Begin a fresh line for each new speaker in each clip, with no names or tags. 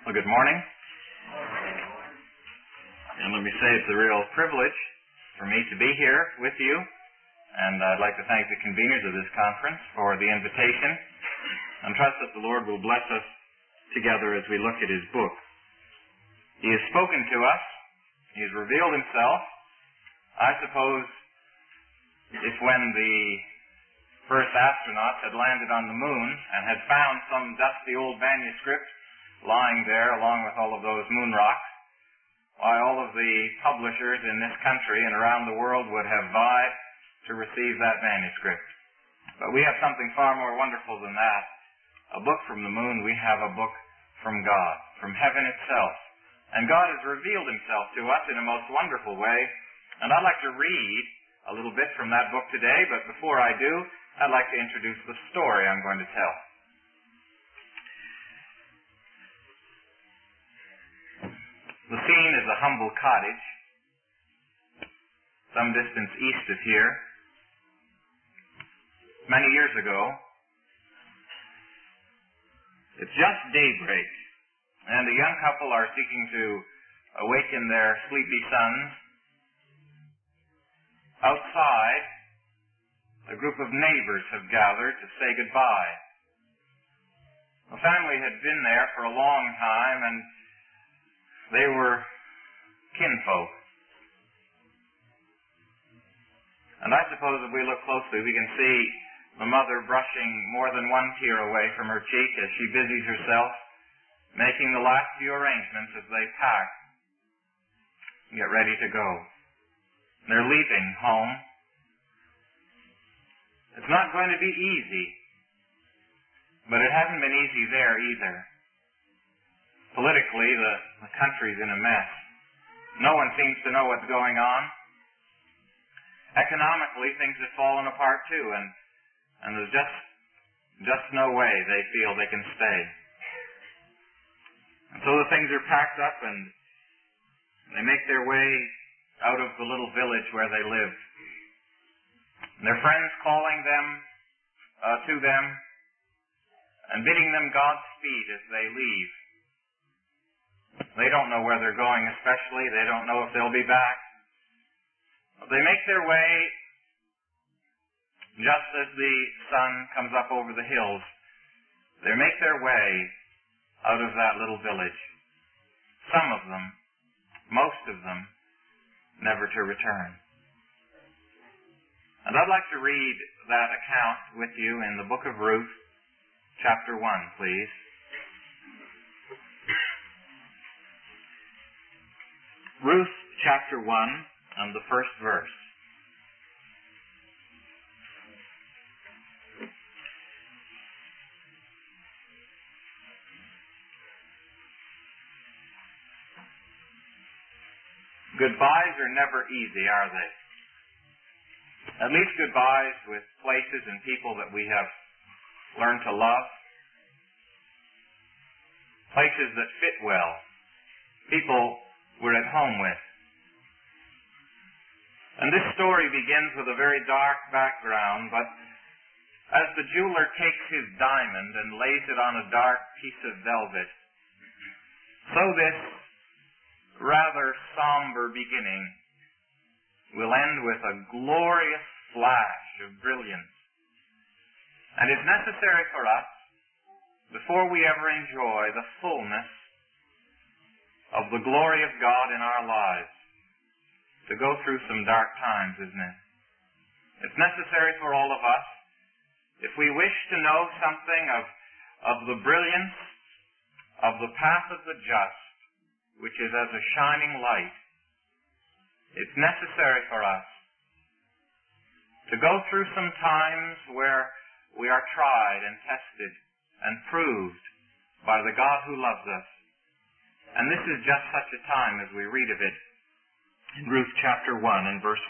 Well, good morning. And let me say it's a real privilege for me to be here with you. And I'd like to thank the conveners of this conference for the invitation and trust that the Lord will bless us together as we look at His book. He has spoken to us. He has revealed Himself. I suppose if when the first astronauts had landed on the moon and had found some dusty old manuscript lying there along with all of those moon rocks, why all of the publishers in this country and around the world would have vied to receive that manuscript. But we have something far more wonderful than that. A book from the moon. We have a book from God, from heaven itself. And God has revealed Himself to us in a most wonderful way. And I'd like to read a little bit from that book today, but before I do, I'd like to introduce the story I'm going to tell. The scene is a humble cottage, some distance east of here. Many years ago, it's just daybreak, and a young couple are seeking to awaken their sleepy sons. Outside, a group of neighbors have gathered to say goodbye. The family had been there for a long time, and they were kinfolk. And I suppose if we look closely, we can see the mother brushing more than one tear away from her cheek as she busies herself, making the last few arrangements as they pack and get ready to go. They're leaving home. It's not going to be easy, but it hasn't been easy there either. Politically, the country's in a mess. No one seems to know what's going on. Economically, things have fallen apart too, and there's just no way they feel they can stay. And so the things are packed up and they make their way out of the little village where they live. And their friends calling them to them and bidding them Godspeed as they leave. They don't know where they're going especially. They don't know if they'll be back. They make their way just as the sun comes up over the hills. They make their way out of that little village. Some of them, most of them, never to return. And I'd like to read that account with you in the book of Ruth, chapter 1, please. Ruth chapter 1 and the first verse. Goodbyes are never easy, are they? At least goodbyes with places and people that we have learned to love. Places that fit well. People we're at home with. And this story begins with a very dark background, but as the jeweler takes his diamond and lays it on a dark piece of velvet, so this rather somber beginning will end with a glorious flash of brilliance. And it's necessary for us, before we ever enjoy the fullness of the glory of God in our lives, to go through some dark times, isn't it? It's necessary for all of us, if we wish to know something of the brilliance of the path of the just, which is as a shining light, it's necessary for us to go through some times where we are tried and tested and proved by the God who loves us. And this is just such a time as we read of it in Ruth chapter 1 and verse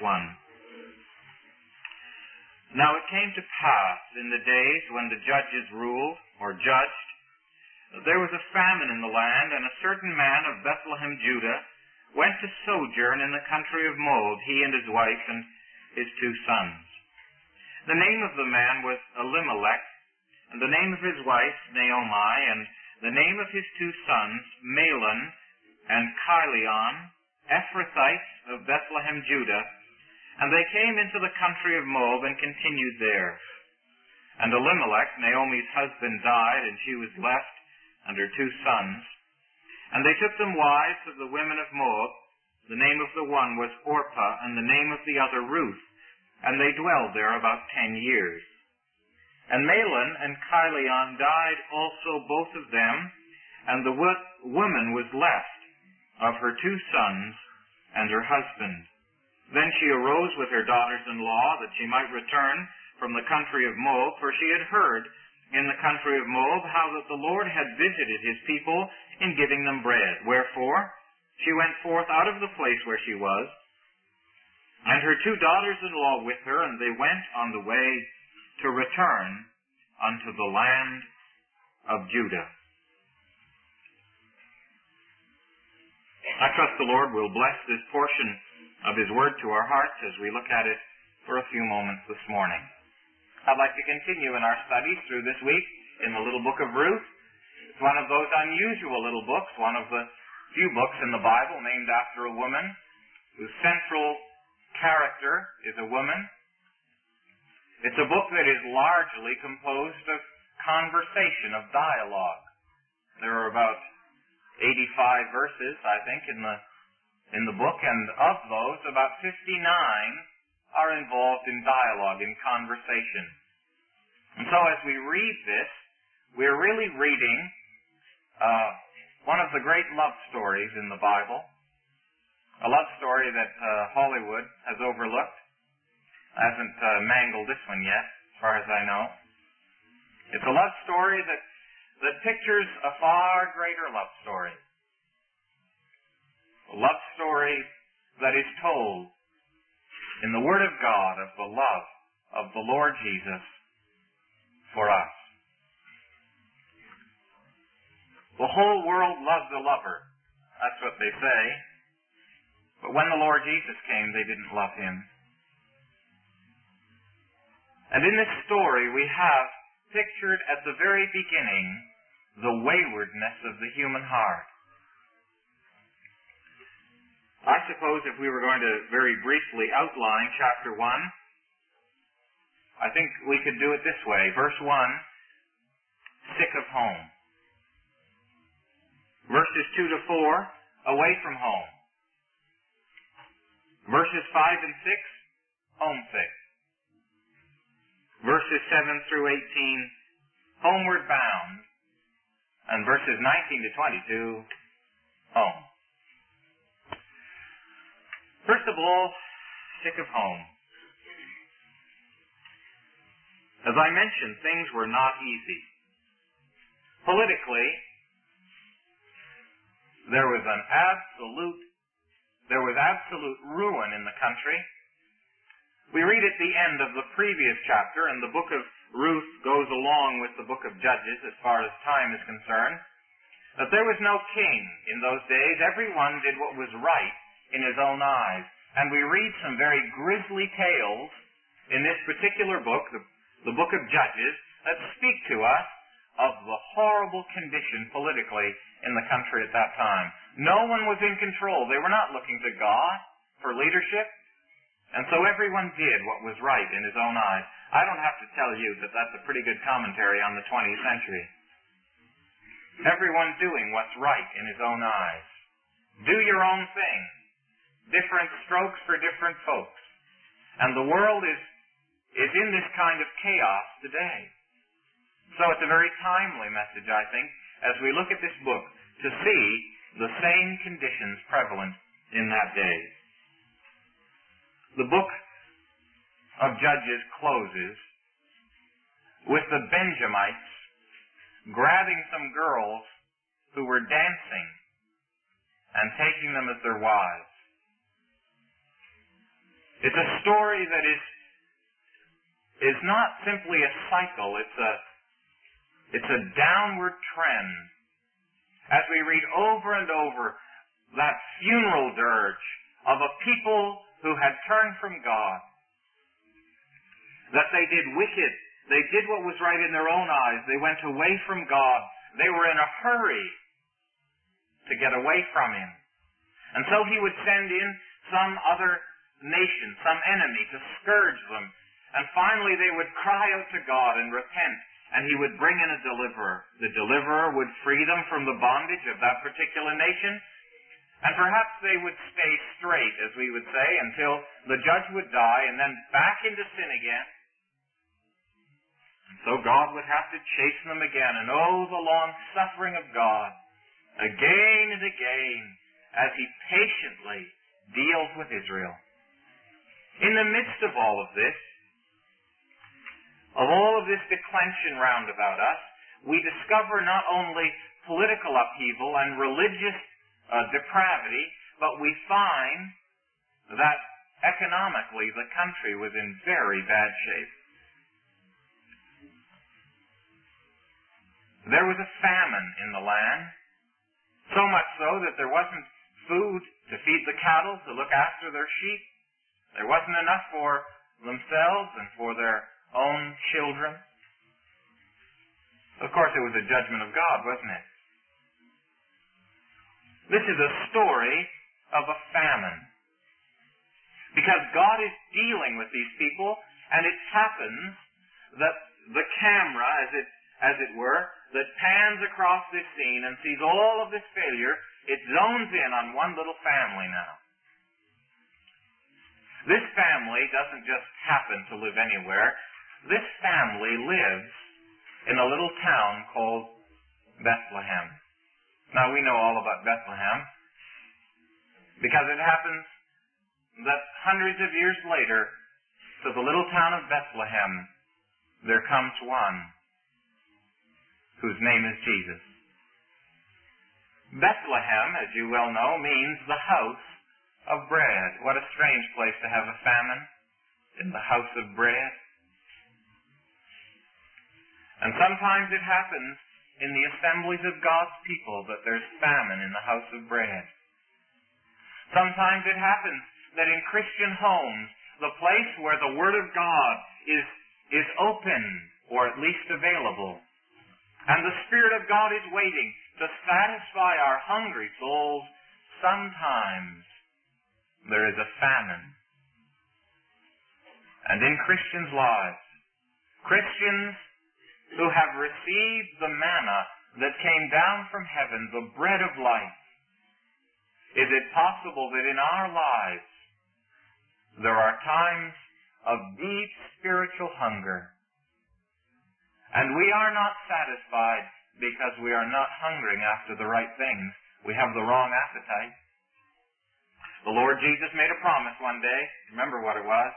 1. Now it came to pass in the days when the judges ruled, or judged, there was a famine in the land, and a certain man of Bethlehem, Judah, went to sojourn in the country of Moab, he and his wife and his 2 sons. The name of the man was Elimelech, and the name of his wife Naomi, and the name of his 2 sons, Mahlon and Chilion, Ephrathites of Bethlehem, Judah, and they came into the country of Moab and continued there. And Elimelech, Naomi's husband, died, and she was left and her 2 sons. And they took them wives of the women of Moab. The name of the one was Orpah, and the name of the other Ruth, and they dwelled there about 10 years. And Mahlon and Chilion died also, both of them, and the woman was left of her 2 sons and her husband. Then she arose with her daughters-in-law, that she might return from the country of Moab, for she had heard in the country of Moab how that the Lord had visited his people in giving them bread. Wherefore she went forth out of the place where she was, and her 2 daughters-in-law with her, and they went on the way to return unto the land of Judah. I trust the Lord will bless this portion of his word to our hearts as we look at it for a few moments this morning. I'd like to continue in our studies through this week in the little book of Ruth. It's one of those unusual little books, one of the few books in the Bible named after a woman whose central character is a woman. It's a book that is largely composed of conversation, of dialogue. There are about 85 verses, I think, in the book, and of those, about 59 are involved in dialogue, in conversation. And so as we read this, we're really reading one of the great love stories in the Bible, a love story that Hollywood has overlooked. Hasn't mangled this one yet, as far as I know. It's a love story that pictures a far greater love story. A love story that is told in the Word of God of the love of the Lord Jesus for us. The whole world loves a lover. That's what they say. But when the Lord Jesus came, they didn't love him. And in this story, we have pictured at the very beginning the waywardness of the human heart. I suppose if we were going to very briefly outline chapter 1, I think we could do it this way. Verse 1, sick of home. Verses 2 to 4, away from home. Verses 5 and 6, homesick. Verses 7 through 18, homeward bound. And verses 19 to 22, home. First of all, sick of home. As I mentioned, things were not easy. Politically, there was absolute ruin in the country. We read at the end of the previous chapter, and the book of Ruth goes along with the book of Judges as far as time is concerned, that there was no king in those days. Everyone did what was right in his own eyes. And we read some very grisly tales in this particular book, the book of Judges, that speak to us of the horrible condition politically in the country at that time. No one was in control. They were not looking to God for leadership. And so everyone did what was right in his own eyes. I don't have to tell you that that's a pretty good commentary on the 20th century. Everyone doing what's right in his own eyes. Do your own thing. Different strokes for different folks. And the world is in this kind of chaos today. So it's a very timely message, I think, as we look at this book, to see the same conditions prevalent in that day. The book of Judges closes with the Benjamites grabbing some girls who were dancing and taking them as their wives. It's a story that is not simply a cycle, it's a downward trend. As we read over and over that funeral dirge of a people who had turned from God, that they did wicked, they did what was right in their own eyes, they went away from God, They were in a hurry to get away from him. And so he would send in some other nation, some enemy, to scourge them. And finally they would cry out to God and repent, and he would bring in a deliverer. The deliverer would free them from the bondage of that particular nation, and perhaps they would stay straight, as we would say, until the judge would die, and then back into sin again. And so God would have to chasten them again, and oh, the long suffering of God, again and again, as he patiently deals with Israel. In the midst of all of this declension round about us, we discover not only political upheaval and religious depravity, but we find that economically the country was in very bad shape. There was a famine in the land, so much so that there wasn't food to feed the cattle, to look after their sheep. There wasn't enough for themselves and for their own children. Of course, it was a judgment of God, wasn't it? This is a story of a famine. Because God is dealing with these people, and it happens that the camera, as it were, that pans across this scene and sees all of this failure, it zones in on one little family now. This family doesn't just happen to live anywhere. This family lives in a little town called Bethlehem. Now, we know all about Bethlehem because it happens that hundreds of years later, to the little town of Bethlehem, there comes one whose name is Jesus. Bethlehem, as you well know, means the house of bread. What a strange place to have a famine, in the house of bread. And sometimes it happens in the assemblies of God's people that there's famine in the house of bread. Sometimes it happens that in Christian homes, the place where the Word of God is open, or at least available, and the Spirit of God is waiting to satisfy our hungry souls, sometimes there is a famine. And in Christians' lives, Christians who have received the manna that came down from heaven, the bread of life, is it possible that in our lives there are times of deep spiritual hunger, and we are not satisfied because we are not hungering after the right things? We have the wrong appetite. The Lord Jesus made a promise one day. Remember what it was?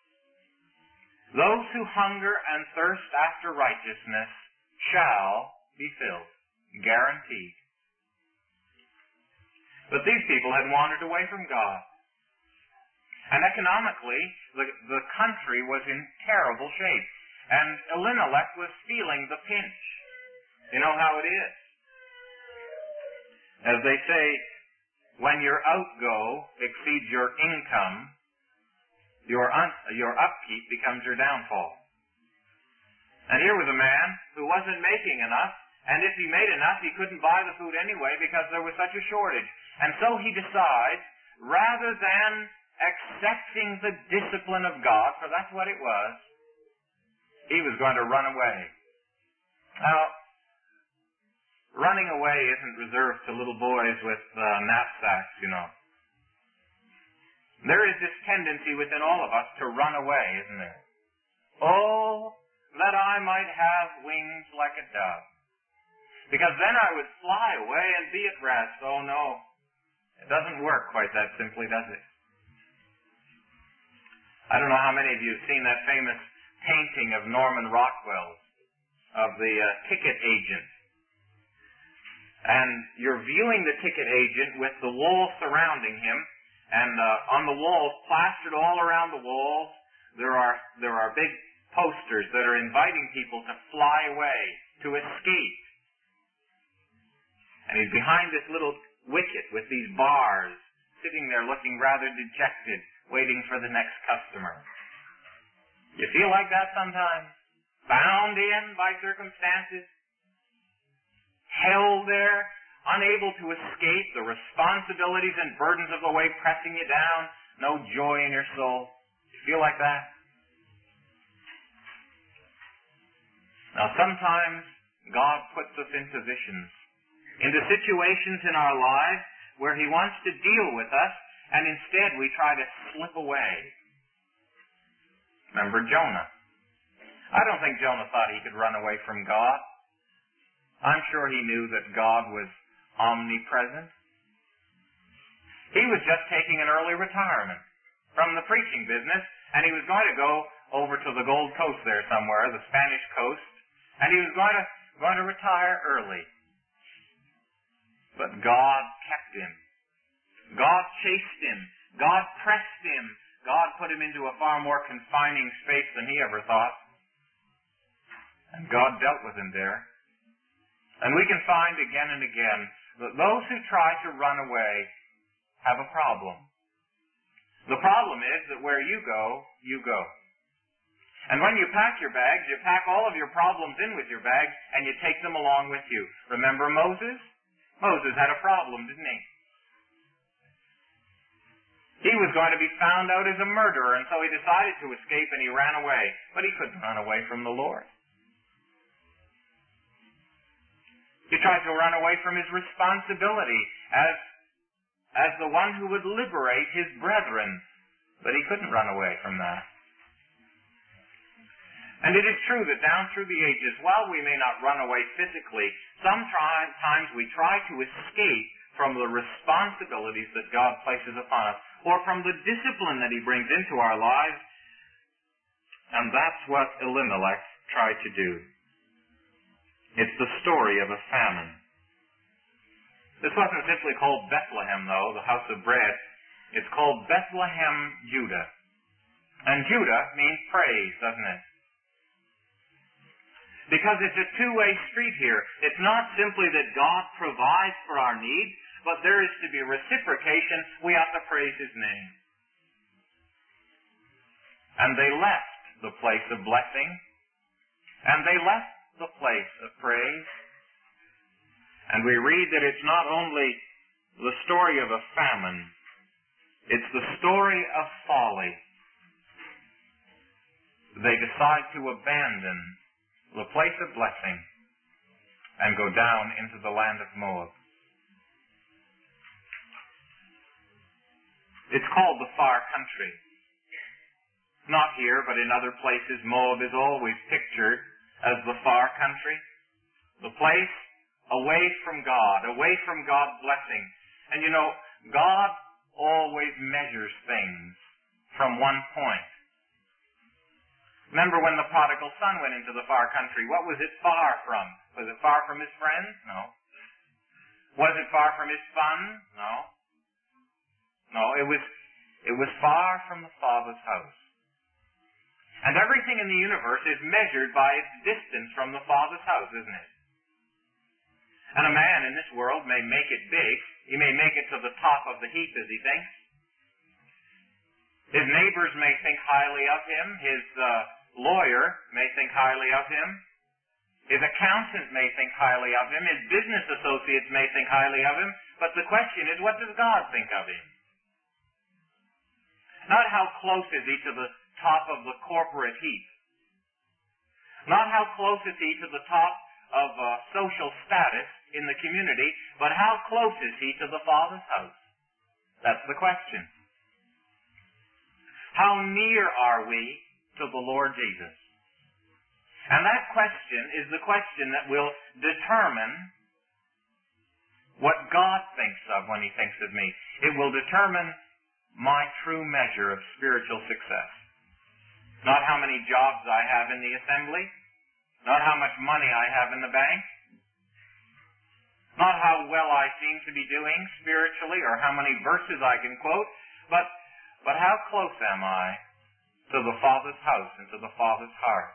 Those who hunger and thirst after righteousness shall be filled. Guaranteed. But these people had wandered away from God. And economically, the country was in terrible shape. And Elimelech was feeling the pinch. You know how it is. As they say, when your outgo exceeds your income, your upkeep becomes your downfall. And here was a man who wasn't making enough, and if he made enough, he couldn't buy the food anyway because there was such a shortage. And so he decides, rather than accepting the discipline of God, for that's what it was, he was going to run away. Now, running away isn't reserved to little boys with knapsacks, you know. There is this tendency within all of us to run away, isn't there? Oh, that I might have wings like a dove, because then I would fly away and be at rest. Oh no, it doesn't work quite that simply, does it? I don't know how many of you have seen that famous painting of Norman Rockwell, of the ticket agent. And you're viewing the ticket agent with the wall surrounding him, and on the walls, plastered all around the walls, there are big posters that are inviting people to fly away, to escape. And he's behind this little wicket with these bars, sitting there looking rather dejected, waiting for the next customer. You feel like that sometimes? Bound in by circumstances? held there, unable to escape the responsibilities and burdens of the way pressing you down, no joy in your soul. Do you feel like that? Now sometimes God puts us in positions, into situations in our lives where He wants to deal with us, and instead we try to slip away. Remember Jonah. I don't think Jonah thought he could run away from God. I'm sure he knew that God was omnipresent. He was just taking an early retirement from the preaching business, and he was going to go over to the Gold Coast there somewhere, the Spanish coast, and he was going to retire early. But God kept him. God chased him. God pressed him. God put him into a far more confining space than he ever thought. And God dealt with him there. And we can find again and again that those who try to run away have a problem. The problem is that where you go, you go. And when you pack your bags, you pack all of your problems in with your bags, and you take them along with you. Remember Moses? Moses had a problem, didn't he? He was going to be found out as a murderer, and so he decided to escape, and he ran away. But he couldn't run away from the Lord. He tried to run away from his responsibility as the one who would liberate his brethren, but he couldn't run away from that. And it is true that down through the ages, while we may not run away physically, sometimes we try to escape from the responsibilities that God places upon us, or from the discipline that He brings into our lives, and that's what Elimelech tried to do. It's the story of a famine. This wasn't simply called Bethlehem, though, the house of bread. It's called Bethlehem, Judah. And Judah means praise, doesn't it? Because it's a two-way street here. It's not simply that God provides for our needs, but there is to be reciprocation. We ought to praise His name. And they left the place of blessing, and they left the place of praise. And we read that it's not only the story of a famine, it's the story of folly. They decide to abandon the place of blessing and go down into the land of Moab. It's called the far country. Not here, but in other places, Moab is always pictured as the far country. The place away from God, away from God's blessing. And you know, God always measures things from one point. Remember when the prodigal son went into the far country, what was it far from? Was it far from his friends? No. Was it far from his fun? No. No, it was far from the Father's house. And everything in the universe is measured by its distance from the Father's house, isn't it? And a man in this world may make it big. He may make it to the top of the heap, as he thinks. His neighbors may think highly of him. His lawyer may think highly of him. His accountant may think highly of him. His business associates may think highly of him. But the question is, what does God think of him? Not how close is he to the top of the corporate heap. Not how close is he to the top of social status in the community, but how close is he to the Father's house? That's the question. How near are we to the Lord Jesus? And that question is the question that will determine what God thinks of when He thinks of me. It will determine my true measure of spiritual success. Not how many jobs I have in the assembly, not how much money I have in the bank, not how well I seem to be doing spiritually or how many verses I can quote, but how close am I to the Father's house and to the Father's heart.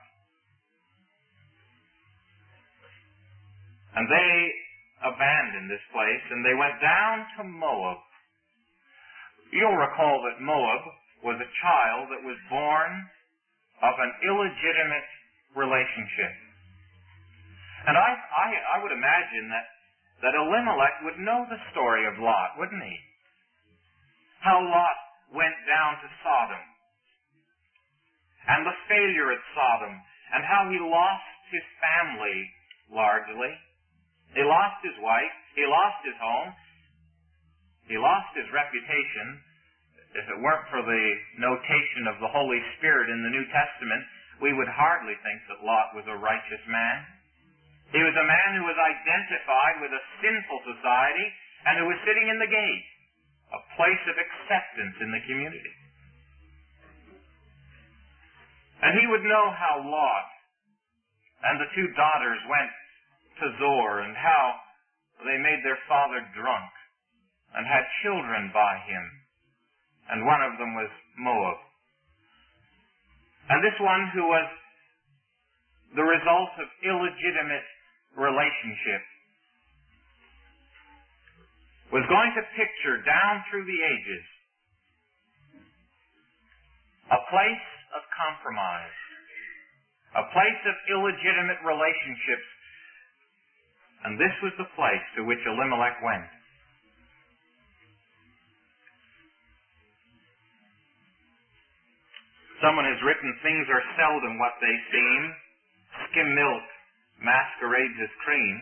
And they abandoned this place and they went down to Moab. You'll recall that Moab was a child that was born of an illegitimate relationship. And I would imagine that that Elimelech would know the story of Lot, wouldn't he? How Lot went down to Sodom, and the failure at Sodom, and how he lost his family, largely. He lost his wife, he lost his home, he lost his reputation. If it weren't for the notation of the Holy Spirit in the New Testament, we would hardly think that Lot was a righteous man. He was a man who was identified with a sinful society and who was sitting in the gate, a place of acceptance in the community. And he would know how Lot and the two daughters went to Zoar, and how they made their father drunk and had children by him. And one of them was Moab. And this one, who was the result of illegitimate relationship, was going to picture down through the ages a place of compromise, a place of illegitimate relationships. And this was the place to which Elimelech went. Someone has written, things are seldom what they seem. Skim milk masquerades as cream.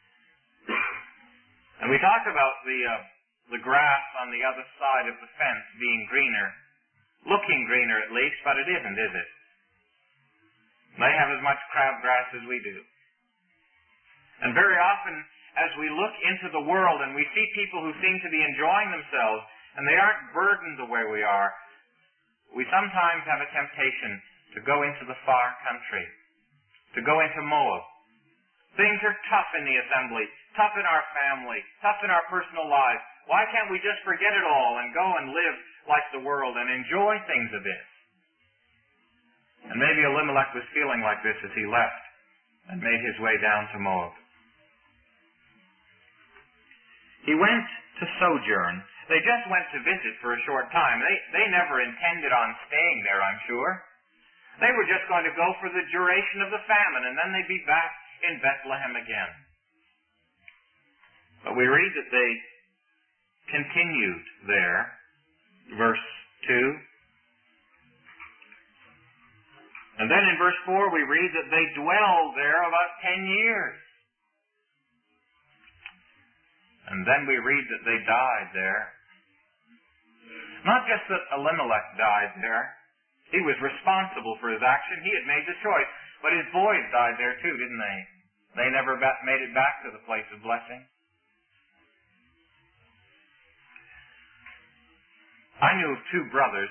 And we talk about the grass on the other side of the fence being greener, looking greener at least, but it isn't, is it? They have as much crabgrass as we do. And very often, as we look into the world and we see people who seem to be enjoying themselves, and they aren't burdened the way we are, we sometimes have a temptation to go into the far country, to go into Moab. Things are tough in the assembly, tough in our family, tough in our personal lives. Why can't we just forget it all and go and live like the world and enjoy things a bit? And maybe Elimelech was feeling like this as he left and made his way down to Moab. He went to sojourn. They just went to visit for a short time. They never intended on staying there, I'm sure. They were just going to go for the duration of the famine, and then they'd be back in Bethlehem again. But we read that they continued there. Verse 2. And then in verse 4 we read that they dwelled there about 10 years. And then we read that they died there. Not just that Elimelech died there. He was responsible for his action. He had made the choice. But his boys died there too, didn't they? They never made it back to the place of blessing. I knew of two brothers,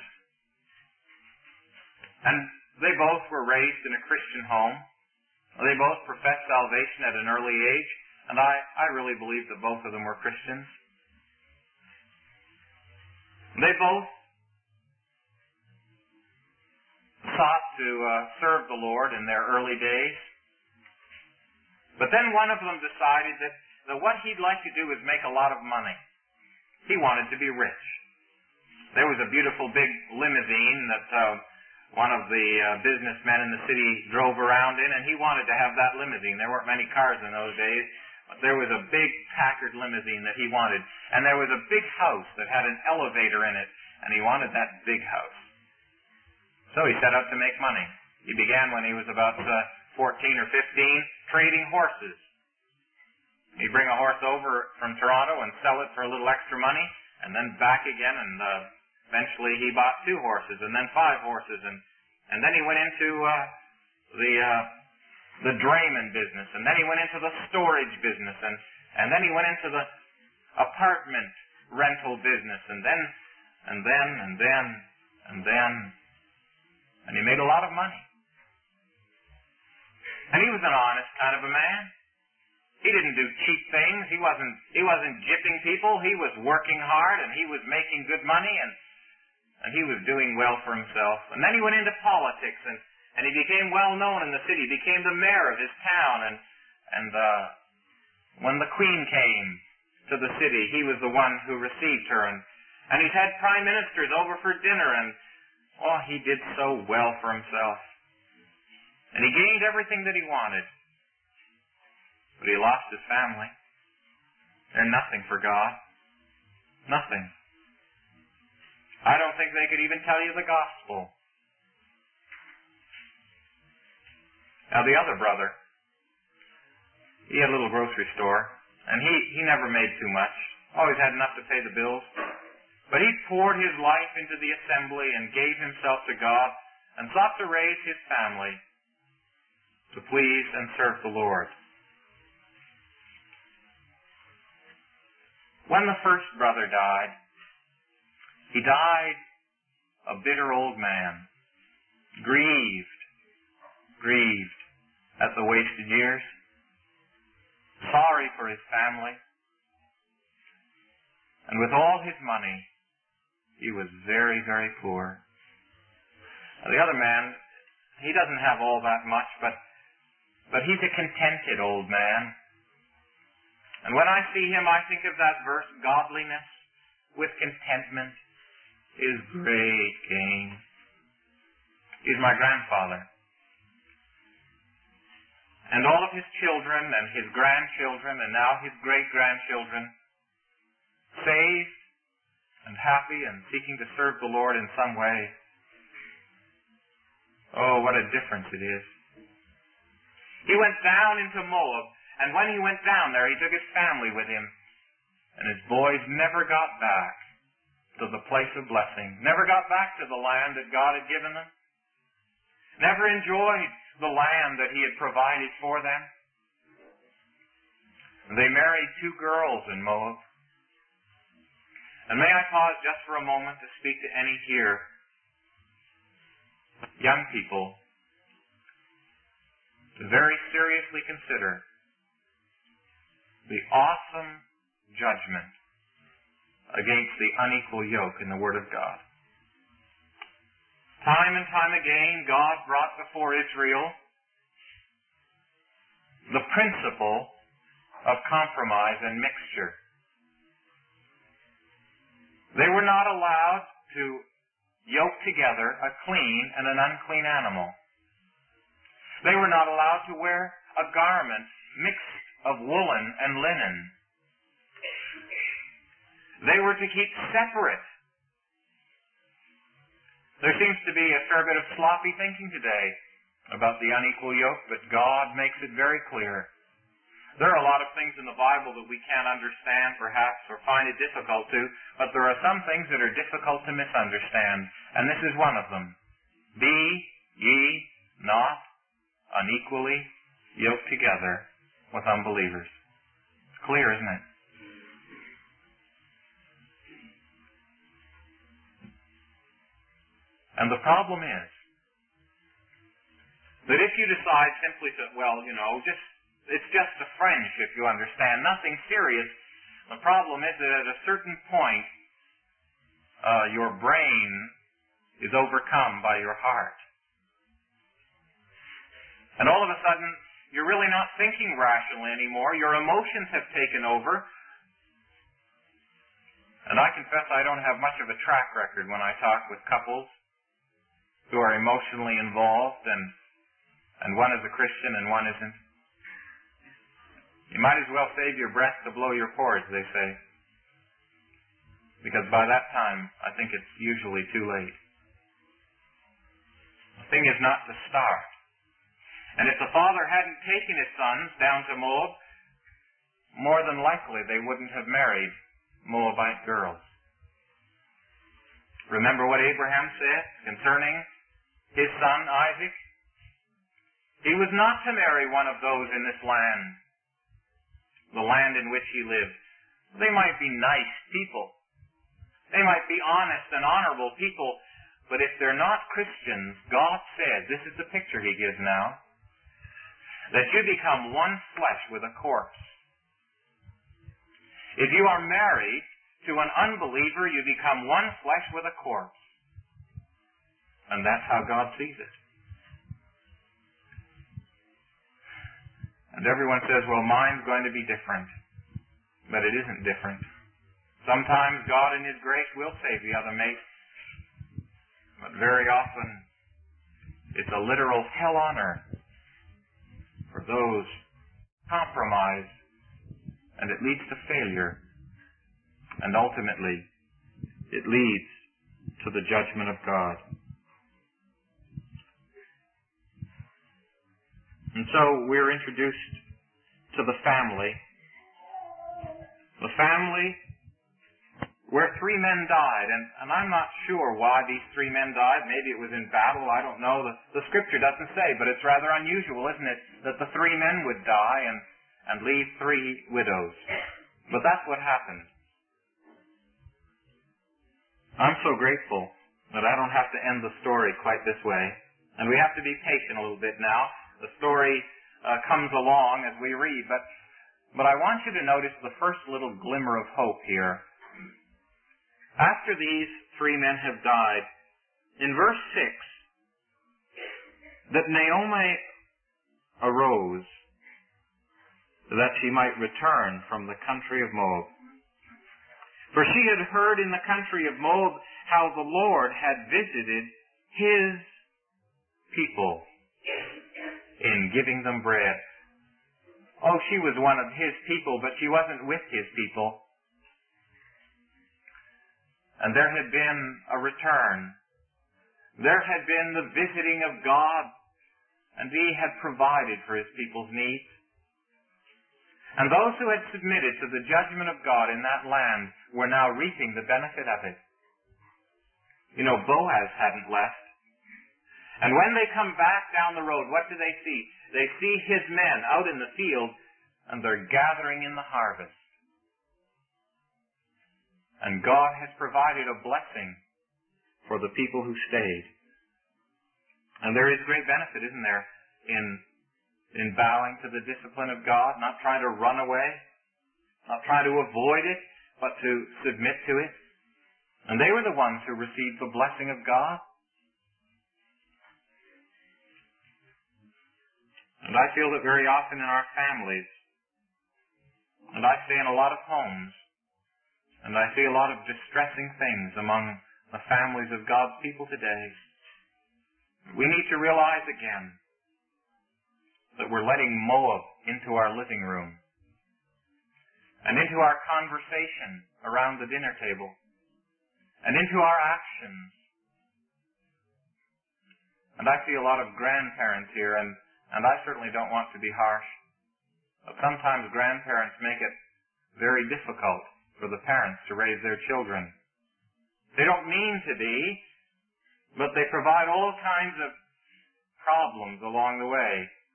and they both were raised in a Christian home. They both professed salvation at an early age, and I really believe that both of them were Christians. They both sought to serve the Lord in their early days. But then one of them decided that what he'd like to do is make a lot of money. He wanted to be rich. There was a beautiful big limousine that one of the businessmen in the city drove around in, and he wanted to have that limousine. There weren't many cars in those days, but there was a big Packard limousine that he wanted. And there was a big house that had an elevator in it, and he wanted that big house. So he set out to make money. He began when he was about 14 or 15, trading horses. He'd bring a horse over from Toronto and sell it for a little extra money, and then back again, and eventually he bought 2 horses, and then 5 horses, and then he went into the drayman business, and then he went into the storage business, and then he went into the apartment rental business, and he made a lot of money. And he was an honest kind of a man. He didn't do cheap things. He wasn't gypping people. He was working hard, and he was making good money, and he was doing well for himself. And then he went into politics, and he became well known in the city. He became the mayor of his town, and when the Queen came to the city, he was the one who received her, and he's had prime ministers over for dinner, and he did so well for himself. And he gained everything that he wanted. But he lost his family. They're nothing for God. Nothing. I don't think they could even tell you the gospel. Now the other brother, he had a little grocery store, and he never made too much. Always had enough to pay the bills. But he poured his life into the assembly and gave himself to God and sought to raise his family to please and serve the Lord. When the first brother died, he died a bitter old man, grieved at the wasted years, sorry for his family, and with all his money, he was very, very poor. Now, the other man, he doesn't have all that much, but he's a contented old man. And when I see him, I think of that verse, godliness with contentment is great gain. He's my grandfather. And all of his children and his grandchildren and now his great-grandchildren, saved and happy and seeking to serve the Lord in some way. Oh, what a difference it is. He went down into Moab, and when he went down there, he took his family with him. And his boys never got back to the place of blessing, never got back to the land that God had given them, never enjoyed the land that he had provided for them. They married 2 girls in Moab. And may I pause just for a moment to speak to any here, young people, to very seriously consider the awesome judgment against the unequal yoke in the Word of God. Time and time again, God brought before Israel the principle of compromise and mixture. They were not allowed to yoke together a clean and an unclean animal. They were not allowed to wear a garment mixed of woolen and linen. They were to keep separate. There seems to be a fair bit of sloppy thinking today about the unequal yoke, but God makes it very clear. There are a lot of things in the Bible that we can't understand, perhaps, or find it difficult to, but there are some things that are difficult to misunderstand, and this is one of them. Be ye not unequally yoked together with unbelievers. It's clear, isn't it? And the problem is that if you decide simply to, it's just a friendship, you understand, nothing serious, the problem is that at a certain point, your brain is overcome by your heart. And all of a sudden, you're really not thinking rationally anymore. Your emotions have taken over. And I confess I don't have much of a track record when I talk with couples who are emotionally involved, and one is a Christian and one isn't. You might as well save your breath to blow your cords, they say. Because by that time, I think it's usually too late. The thing is not to start. And if the father hadn't taken his sons down to Moab, more than likely they wouldn't have married Moabite girls. Remember what Abraham said concerning his son Isaac? He was not to marry one of those in this land, the land in which he lived. They might be nice people. They might be honest and honorable people, but if they're not Christians, God said, this is the picture he gives now, that you become one flesh with a corpse. If you are married to an unbeliever, you become one flesh with a corpse. And that's how God sees it. And everyone says, well, mine's going to be different. But it isn't different. Sometimes God in His grace will save the other mate. But very often, it's a literal hell on earth for those who compromise and it leads to failure, and ultimately it leads to the judgment of God. And so we're introduced to the family. The family where 3 men died, and I'm not sure why these 3 men died. Maybe it was in battle, I don't know. The scripture doesn't say, but it's rather unusual, isn't it, that the 3 men would die and leave 3 widows. But that's what happened. I'm so grateful that I don't have to end the story quite this way. And we have to be patient a little bit now. The story comes along as we read, but I want you to notice the first little glimmer of hope here. After these 3 men have died, in verse 6, that Naomi arose that she might return from the country of Moab. For she had heard in the country of Moab how the Lord had visited his people in giving them bread. Oh, she was one of his people, but she wasn't with his people. And there had been a return. There had been the visiting of God, and he had provided for his people's needs. And those who had submitted to the judgment of God in that land were now reaping the benefit of it. You know, Boaz hadn't left. And when they come back down the road, what do they see? They see his men out in the field, and they're gathering in the harvest. And God has provided a blessing for the people who stayed. And there is great benefit, isn't there, in bowing to the discipline of God, not trying to run away, not trying to avoid it, but to submit to it. And they were the ones who received the blessing of God. And I feel that very often in our families, and I stay in a lot of homes, and I see a lot of distressing things among the families of God's people today. We need to realize again that we're letting Moab into our living room and into our conversation around the dinner table and into our actions. And I see a lot of grandparents here, and I certainly don't want to be harsh, but sometimes grandparents make it very difficult for the parents to raise their children. They don't mean to be, but they provide all kinds of problems along the way.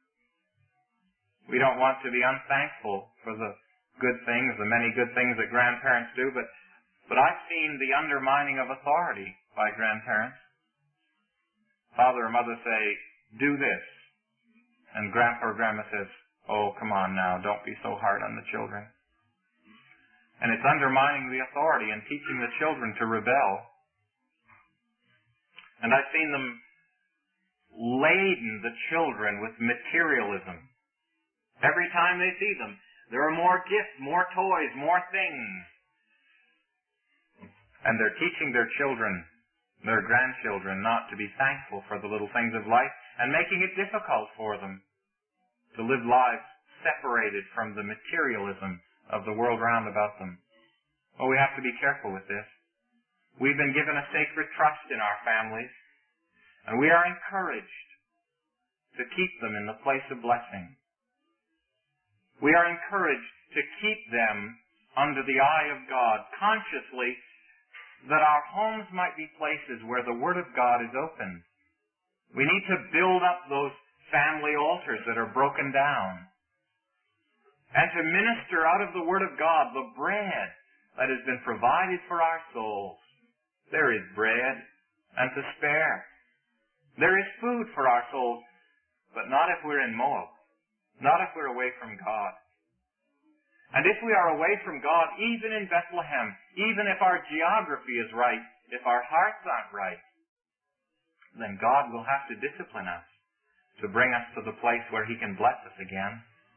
We don't want to be unthankful for the good things, the many good things that grandparents do, but I've seen the undermining of authority by grandparents. Father or mother say, do this. And grandpa or grandma says, oh, come on now, don't be so hard on the children. And it's undermining the authority and teaching the children to rebel. And I've seen them laden the children with materialism. Every time they see them, there are more gifts, more toys, more things. And they're teaching their children, their grandchildren, not to be thankful for the little things of life and making it difficult for them to live lives separated from the materialism of the world round about them. Oh, we have to be careful with this. We've been given a sacred trust in our families, and we are encouraged to keep them in the place of blessing. We are encouraged to keep them under the eye of God, consciously, that our homes might be places where the Word of God is open. We need to build up those family altars that are broken down, and to minister out of the Word of God the bread that has been provided for our souls. There is bread and to spare. There is food for our souls, but not if we're in Moab, not if we're away from God. And if we are away from God, even in Bethlehem, even if our geography is right, if our hearts aren't right, then God will have to discipline us to bring us to the place where He can bless us again.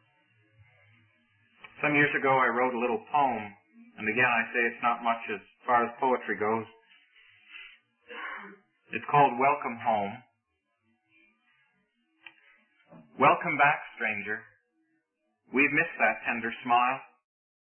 Some years ago I wrote a little poem, and again I say it's not much as far as poetry goes. It's called Welcome Home. Welcome back, stranger. We've missed that tender smile.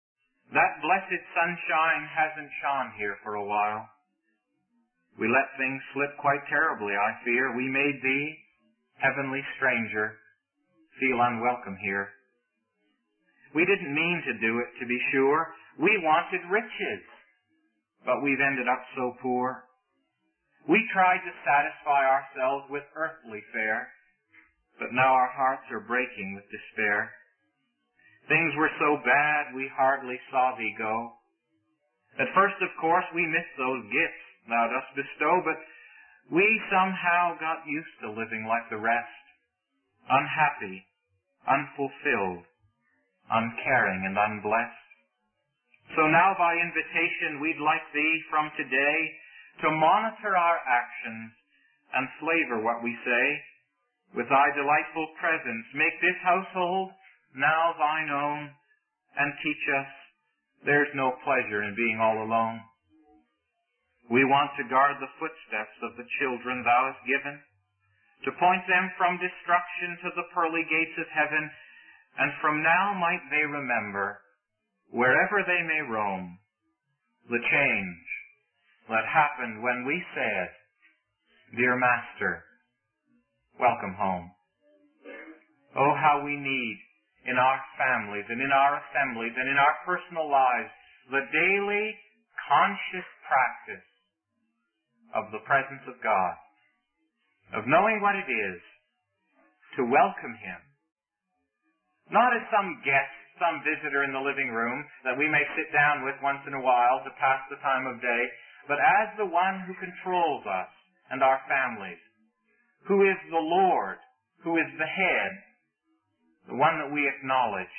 That blessed sunshine hasn't shone here for a while. We let things slip quite terribly, I fear. We made thee, heavenly stranger, feel unwelcome here. We didn't mean to do it, to be sure. We wanted riches, but we've ended up so poor. We tried to satisfy ourselves with earthly fare, but now our hearts are breaking with despair. Things were so bad we hardly saw thee go. At first, of course, we missed those gifts thou dost bestow, but we somehow got used to living like the rest, unhappy, unfulfilled, uncaring, and unblessed. So now by invitation we'd like thee from today to monitor our actions and flavor what we say with thy delightful presence. Make this household now thine own, and teach us there's no pleasure in being all alone. We want to guard the footsteps of the children thou hast given, to point them from destruction to the pearly gates of heaven, and from now might they remember, wherever they may roam, the change that happened when we said, Dear Master, welcome home. Oh, how we need in our families and in our assemblies and in our personal lives the daily conscious practice of the presence of God, of knowing what it is to welcome Him, not as some guest, some visitor in the living room that we may sit down with once in a while to pass the time of day, but as the one who controls us and our families, who is the Lord, who is the head, the one that we acknowledge.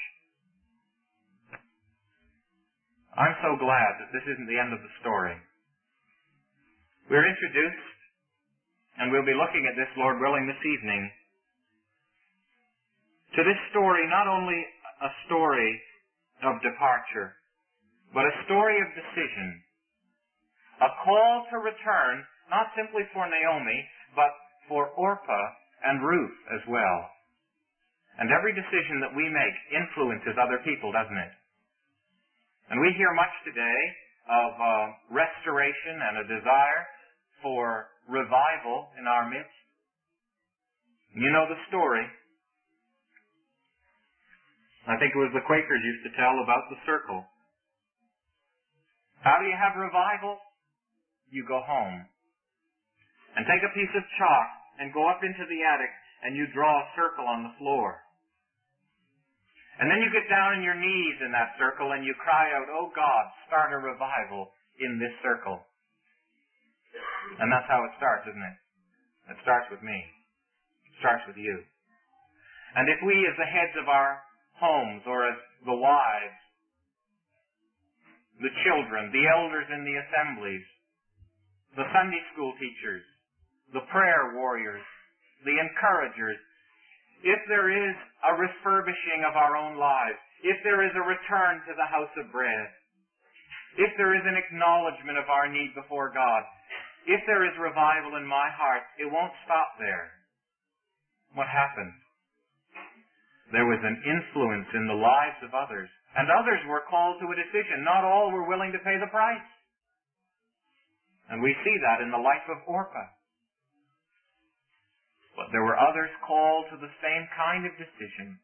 I'm so glad that this isn't the end of the story. We're introduced, and we'll be looking at this, Lord willing, this evening, to this story, not only a story of departure, but a story of decision. A call to return, not simply for Naomi, but for Orpah and Ruth as well. And every decision that we make influences other people, doesn't it? And we hear much today of restoration and a desire for revival in our midst. You know the story. I think it was the Quakers used to tell about the circle. How do you have revival? You go home and take a piece of chalk and go up into the attic and you draw a circle on the floor. And then you get down on your knees in that circle and you cry out, Oh God, start a revival in this circle. And that's how it starts, isn't it? It starts with me. It starts with you. And if we as the heads of our homes or as the wives, the children, the elders in the assemblies, the Sunday school teachers, the prayer warriors, the encouragers, if there is a refurbishing of our own lives, if there is a return to the house of bread, if there is an acknowledgement of our need before God, if there is revival in my heart, it won't stop there. What happened? There was an influence in the lives of others, and others were called to a decision. Not all were willing to pay the price. And we see that in the life of Orpah. But there were others called to the same kind of decision.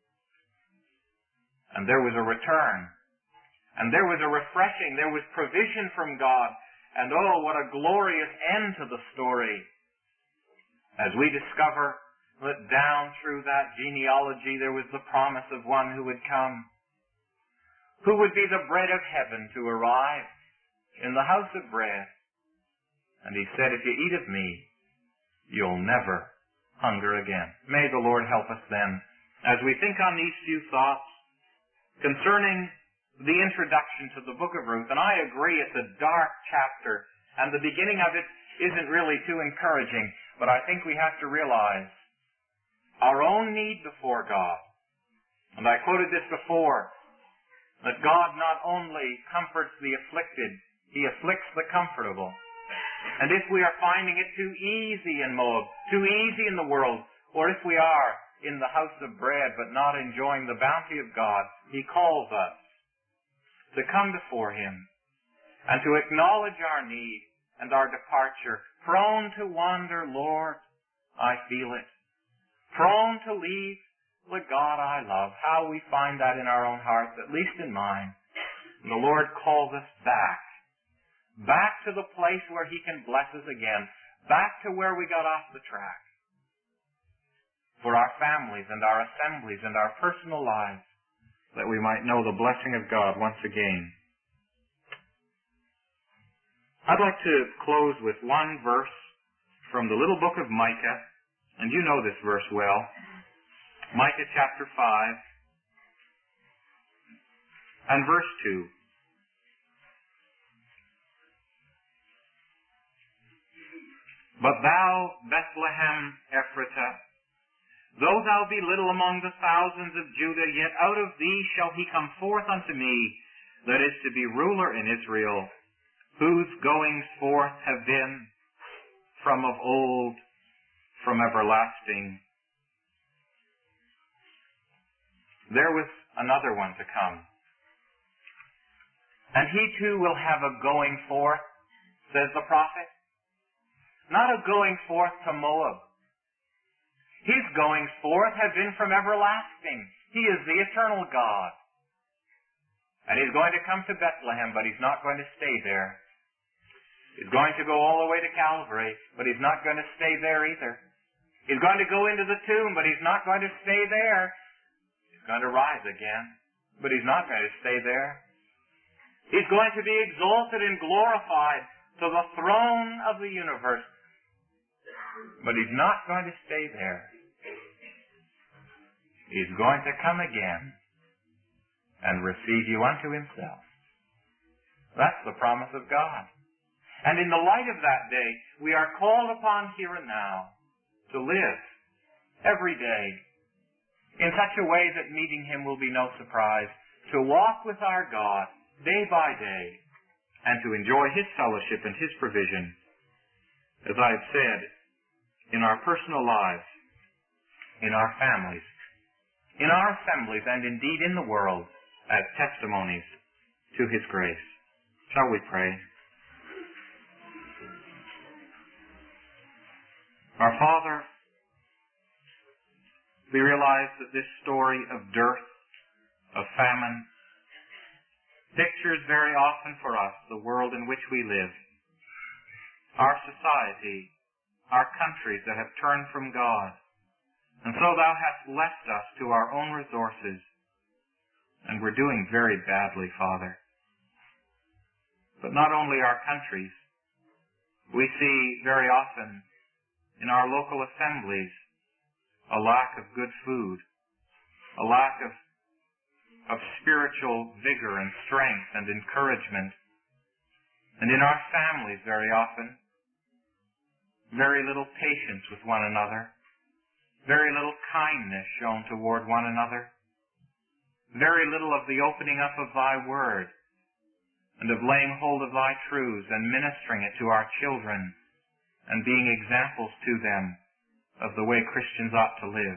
And there was a return. And there was a refreshing. There was provision from God. And oh, what a glorious end to the story. As we discover that down through that genealogy there was the promise of one who would come, who would be the bread of heaven to arrive in the house of bread. And he said, if you eat of me, you'll never hunger again. May the Lord help us then, as we think on these few thoughts concerning the introduction to the book of Ruth. And I agree, it's a dark chapter, and the beginning of it isn't really too encouraging, but I think we have to realize our own need before God. And I quoted this before, that God not only comforts the afflicted, He afflicts the comfortable. And if we are finding it too easy in Moab, too easy in the world, or if we are in the house of bread but not enjoying the bounty of God, He calls us to come before Him and to acknowledge our need and our departure. Prone to wander, Lord, I feel it. Prone to leave the God I love. How we find that in our own hearts, at least in mine. And the Lord calls us back to the place where He can bless us again, back to where we got off the track, for our families and our assemblies and our personal lives, that we might know the blessing of God once again. I'd like to close with one verse from the little book of Micah, and you know this verse well. Micah chapter 5 and verse 2. But thou, Bethlehem Ephratah, though thou be little among the thousands of Judah, yet out of thee shall he come forth unto me, that is to be ruler in Israel, whose goings forth have been from of old, from everlasting. There was another one to come. And he too will have a going forth, says the prophet. Not a going forth to Moab. His goings forth have been from everlasting. He is the eternal God. And He's going to come to Bethlehem, but He's not going to stay there. He's going to go all the way to Calvary, but He's not going to stay there either. He's going to go into the tomb, but He's not going to stay there. He's going to rise again, but He's not going to stay there. He's going to be exalted and glorified to the throne of the universe, but He's not going to stay there. He's going to come again and receive you unto Himself. That's the promise of God. And in the light of that day, we are called upon here and now to live every day in such a way that meeting Him will be no surprise, to walk with our God day by day, and to enjoy His fellowship and His provision, as I have said, in our personal lives, in our families, in our assemblies, and indeed in the world, as testimonies to His grace. Shall we pray? Our Father, we realize that this story of dearth, of famine, pictures very often for us the world in which we live, our society, our countries that have turned from God. And so Thou hast left us to our own resources, and we're doing very badly, Father. But not only our countries, we see very often in our local assemblies a lack of good food, a lack of spiritual vigor and strength and encouragement. And in our families very often, very little patience with one another, very little kindness shown toward one another, very little of the opening up of Thy Word and of laying hold of Thy truths and ministering it to our children and being examples to them of the way Christians ought to live.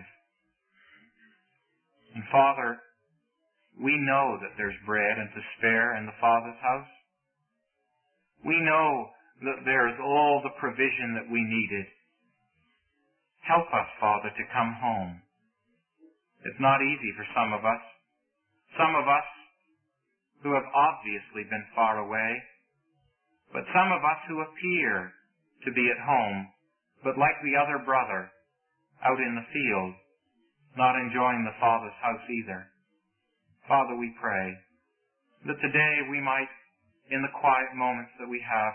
And Father, we know that there's bread and to spare in the Father's house. We know that there's all the provision that we needed. Help us, Father, to come home. It's not easy for some of us. Some of us who have obviously been far away, but some of us who appear to be at home, but like the other brother, out in the field, not enjoying the Father's house either. Father, we pray that today we might, in the quiet moments that we have,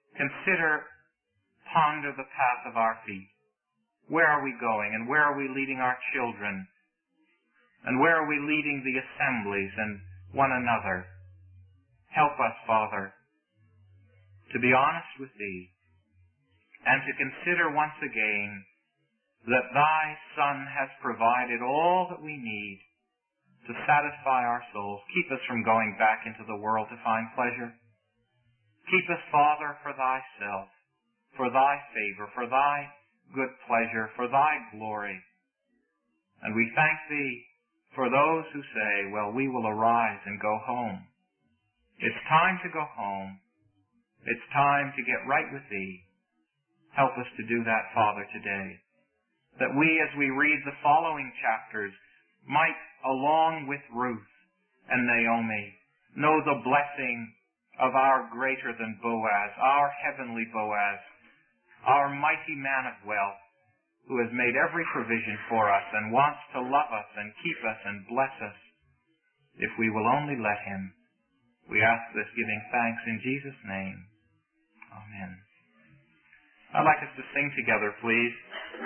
ponder the path of our feet. Where are we going, and where are we leading our children, and where are we leading the assemblies and one another? Help us, Father, to be honest with Thee, and to consider once again that Thy Son has provided all that we need to satisfy our souls. Keep us from going back into the world to find pleasure. Keep us, Father, for Thyself, for Thy favor, for Thy good pleasure, for Thy glory. And we thank Thee for those who say, well, we will arise and go home. It's time to go home. It's time to get right with Thee. Help us to do that, Father, today. That we, as we read the following chapters, might, along with Ruth and Naomi, know the blessing of our greater than Boaz, our heavenly Boaz, our mighty man of wealth, who has made every provision for us and wants to love us and keep us and bless us, if we will only let Him. We ask this giving thanks in Jesus' name. Amen. I'd like us to sing together, please.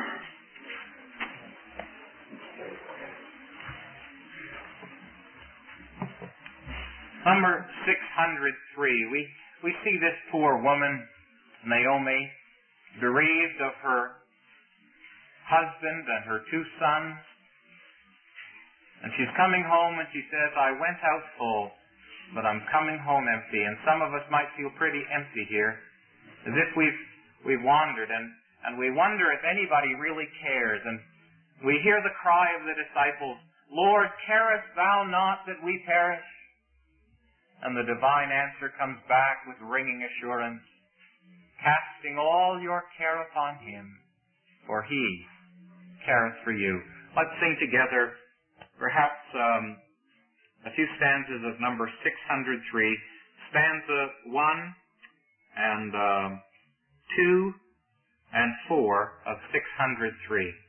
Number 603. We see this poor woman, Naomi, bereaved of her husband and her 2 sons. And she's coming home and she says, I went out full, but I'm coming home empty. And some of us might feel pretty empty here, as if we've wandered. And we wonder if anybody really cares. And we hear the cry of the disciples, Lord, carest thou not that we perish? And the divine answer comes back with ringing assurance, casting all your care upon Him, for He careth for you. Let's sing together perhaps a few stanzas of number 603, stanza 1 and 2 and 4 of 603.